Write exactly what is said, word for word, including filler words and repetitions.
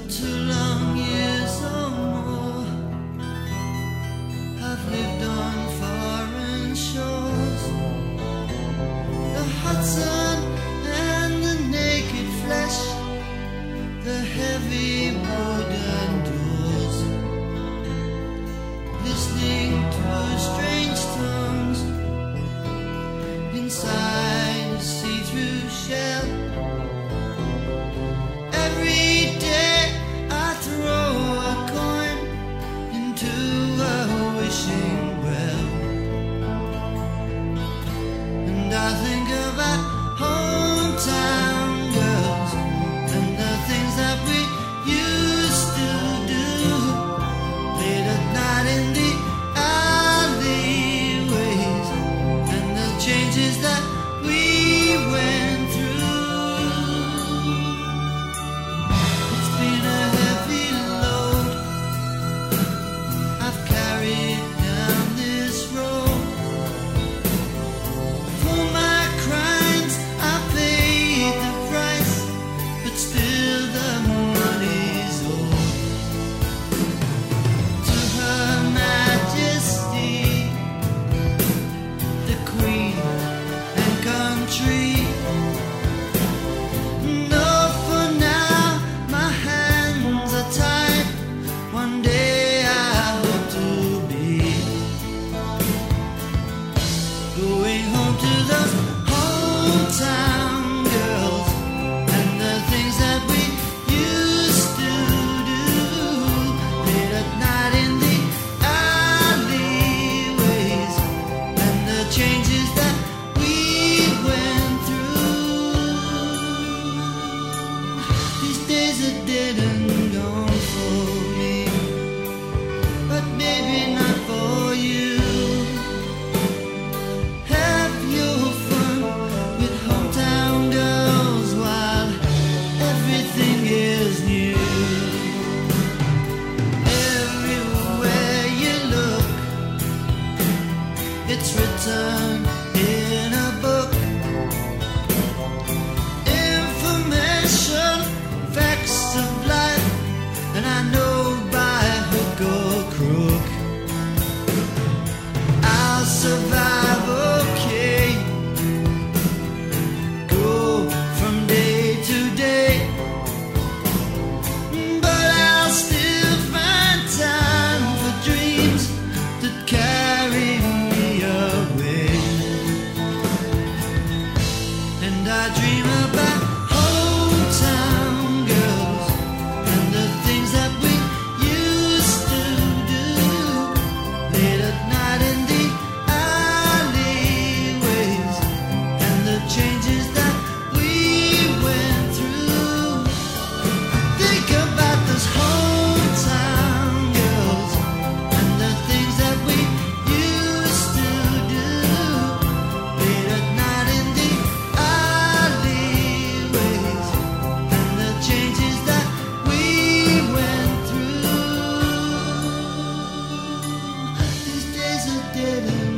too long years or more, I've lived on foreign shores. The hot sun and the naked flesh, the heavy wooden doors, listening to strange tongues inside a see-through shell. Every day I throw a coin into a wishing well, and I think about hometown girls and the things that we used to do late at night in the alleyways, and the changes that we went through. It's been a heavy load I've carried down this road. For my crimes I paid the price, but still the money's owed to Her Majesty, the Queen and country. No, for now my hands are tied. One day I hope to be going home to those hometown girls and the things that we used to do late at night in the alleyways, and the changes that we went through. These days are dead and gone for me, but maybe not for you. Have your fun with hometown girls while everything is new. Everywhere you look, it's written in a book. Information, facts of life, and I know by hook or crook I'll survive okay. Go from day to day, but I'll still find time for dreams that carry me away. And I dream about hometown girls and the things that we used to do late at night in the alleyways, and the changes that we went through. Think about those hometown girls and the things that we used to do late at night in the alleyways, and the changes that we went through. These days are dead and